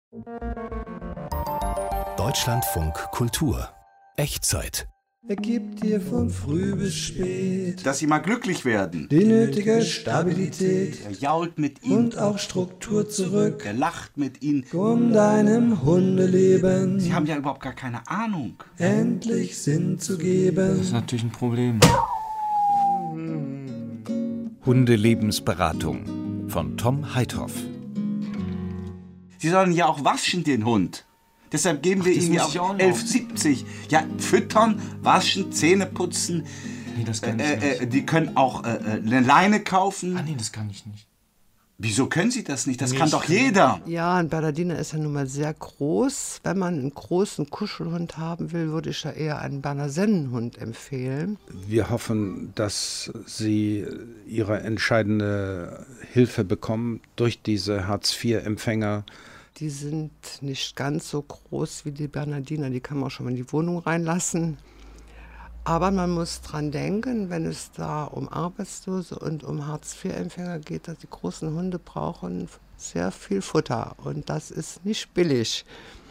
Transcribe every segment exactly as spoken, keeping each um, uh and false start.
Deutschlandfunk Kultur. Echtzeit. Er gibt dir von früh bis spät, dass sie mal glücklich werden. die nötige Stabilität Er jault mit ihnen. und auch Struktur zurück, Er lacht mit ihnen. um deinem Hundeleben Sie haben ja überhaupt gar keine Ahnung. endlich Sinn zu geben. Das ist natürlich ein Problem. Hundelebensberatung von Tom Heithoff. Sie sollen ja auch waschen, den Hund. Deshalb geben wir das ihnen ja muss ich auch auch noch. elf siebzig. Ja, füttern, waschen, Zähne putzen. Nee, das kann ich Äh, nicht. äh, die können auch äh, äh, eine Leine kaufen. Ah, nee, das kann ich nicht. Wieso können sie das nicht? Das Nee, kann ich doch kann- jeder. Ja, ein Bernardiner ist ja nun mal sehr groß. Wenn man einen großen Kuschelhund haben will, würde ich ja eher einen Berner Sennenhund empfehlen. Wir hoffen, dass Sie Ihre entscheidende Hilfe bekommen durch diese Hartz vier Empfänger. Die sind nicht ganz so groß wie die Bernardiner, die kann man auch schon mal in die Wohnung reinlassen. Aber man muss dran denken, wenn es da um Arbeitslose und um Hartz vier Empfänger geht, dass die großen Hunde brauchen sehr viel Futter und das ist nicht billig.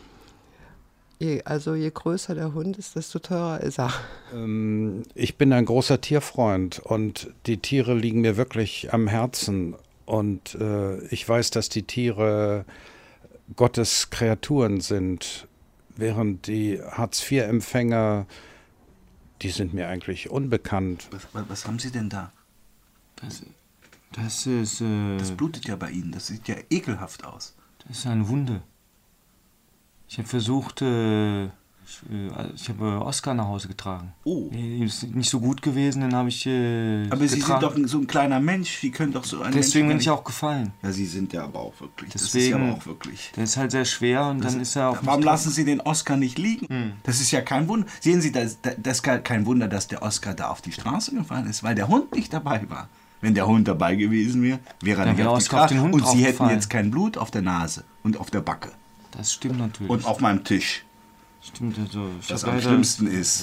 Je, also je größer der Hund ist, desto teurer ist er. Ähm, ich bin ein großer Tierfreund und die Tiere liegen mir wirklich am Herzen. Und äh, ich weiß, dass die Tiere Gottes Kreaturen sind, während die Hartz vier Empfänger, die sind mir eigentlich unbekannt. Was, was, was haben Sie denn da? Das, das ist, äh, Das blutet ja bei Ihnen. Das sieht ja ekelhaft aus. das ist eine Wunde. Ich habe versucht, äh, ich, äh, ich habe äh, Oskar nach Hause getragen. Oh. Nee, ist nicht so gut gewesen, dann habe ich äh, Aber Sie sind getragen. doch ein, so ein kleiner Mensch. Sie können doch so einen Deswegen bin Menschen ich gar nicht- auch gefallen. Ja, Sie sind ja aber auch wirklich. das ist Deswegen- ja aber auch wirklich. Der ist halt sehr schwer und dann ist er auch Warum nicht lassen Sie den Oscar nicht liegen? Hm. Das ist ja kein Wunder. Sehen Sie, das, das ist kein Wunder, dass der Oscar da auf die Straße gefallen ist, weil der Hund nicht dabei war. Wenn der Hund dabei gewesen wäre, wäre er Dann nicht wäre auf die Oscar auf Straße. den Hund Und Sie hätten draufgefallen. jetzt kein Blut auf der Nase und auf der Backe Das stimmt natürlich. und auf meinem Tisch. Stimmt, also ich Das hab am leider- schlimmsten ist.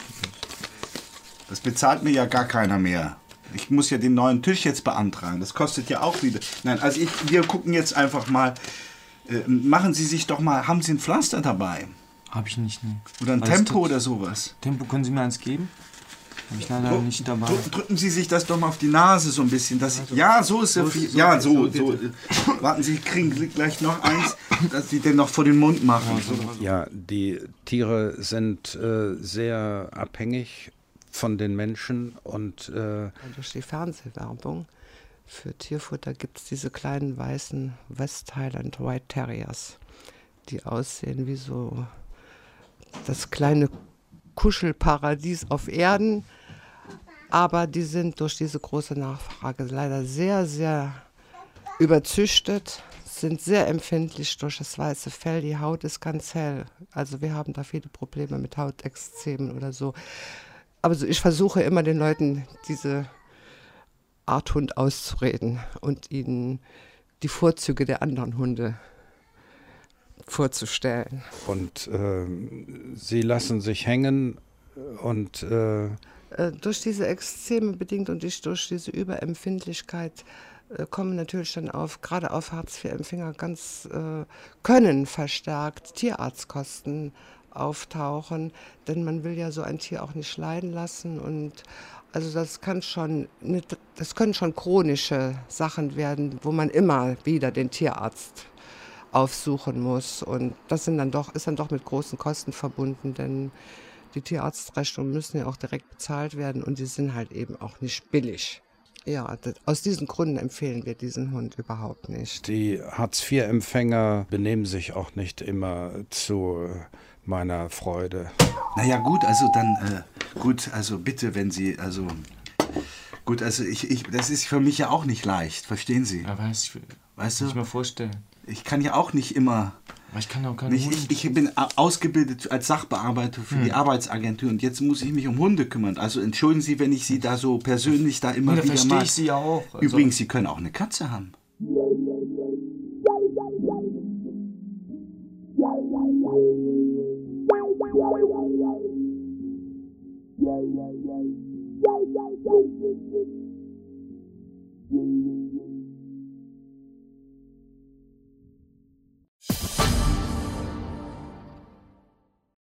Das bezahlt mir ja gar keiner mehr. Ich muss ja den neuen Tisch jetzt beantragen. Das kostet ja auch wieder. Nein, also ich, wir gucken jetzt einfach mal. Äh, machen Sie sich doch mal. Haben Sie ein Pflaster dabei? Hab ich nicht, ne. Oder ein Weil das Tempo tut- oder sowas? Tempo, können Sie mir eins geben? Hab ich leider Drück- nicht dabei. drück- Drücken Sie sich das doch mal auf die Nase so ein bisschen. Dass ja, so ist ja viel. so- Ja, so, so- so. Warten Sie, kriegen gleich noch eins, dass Sie den noch vor den Mund machen. Ja, die Tiere sind äh, sehr abhängig von den Menschen und äh, Durch die Fernsehwerbung für Tierfutter gibt es diese kleinen weißen West Highland White Terriers, die aussehen wie so das kleine Kuschelparadies auf Erden. Aber die sind durch diese große Nachfrage leider sehr, sehr überzüchtet, sind sehr empfindlich durch das weiße Fell. Die Haut ist ganz hell. Also wir haben da viele Probleme mit Hautexzemen oder so. Aber so, ich versuche immer den Leuten diese Art Hund auszureden und ihnen die Vorzüge der anderen Hunde vorzustellen. Und äh, sie lassen sich hängen und äh, Äh, durch diese Extreme bedingt und ich durch diese Überempfindlichkeit äh, kommen natürlich dann auf, gerade auf Hartz vier Empfänger ganz, äh, können verstärkt Tierarztkosten auftauchen, denn man will ja so ein Tier auch nicht leiden lassen und also das kann schon, nicht, das können schon chronische Sachen werden, wo man immer wieder den Tierarzt aufsuchen muss und das sind dann doch, ist dann doch mit großen Kosten verbunden, denn die Tierarztrechnungen müssen ja auch direkt bezahlt werden und die sind halt eben auch nicht billig. Ja, das, aus diesen Gründen empfehlen wir diesen Hund überhaupt nicht. die Hartz vier Empfänger benehmen sich auch nicht immer zu meiner Freude. Naja, gut, also dann, äh, gut, also bitte, wenn Sie, also, gut, also ich, ich, das ist für mich ja auch nicht leicht, verstehen Sie? Ja, weiß ich, Weißt kann ich du, mir vorstellen. ich kann ja auch nicht immer, Aber ich kann auch keine nicht, Hunde. ich, ich bin a- ausgebildet als Sachbearbeiter für die Arbeitsagentur und jetzt muss ich mich um Hunde kümmern. Also entschuldigen Sie, wenn ich Sie da so persönlich da immer Nee, da wieder verstehe mal... ich Sie ja auch. Also, Übrigens, Sie können auch eine Katze haben. Yeah, yeah, yeah, yeah, yeah, yeah, yeah, yeah, yeah.